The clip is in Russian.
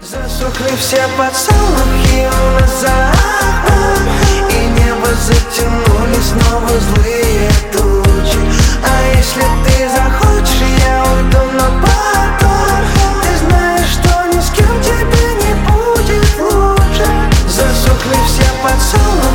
Засохли все поцелуи у нас за окном, и небо затянули снова злые тучи. А если ты захочешь, я уйду, но потом ты знаешь, что ни с кем тебе не будет лучше. Засохли все поцелуи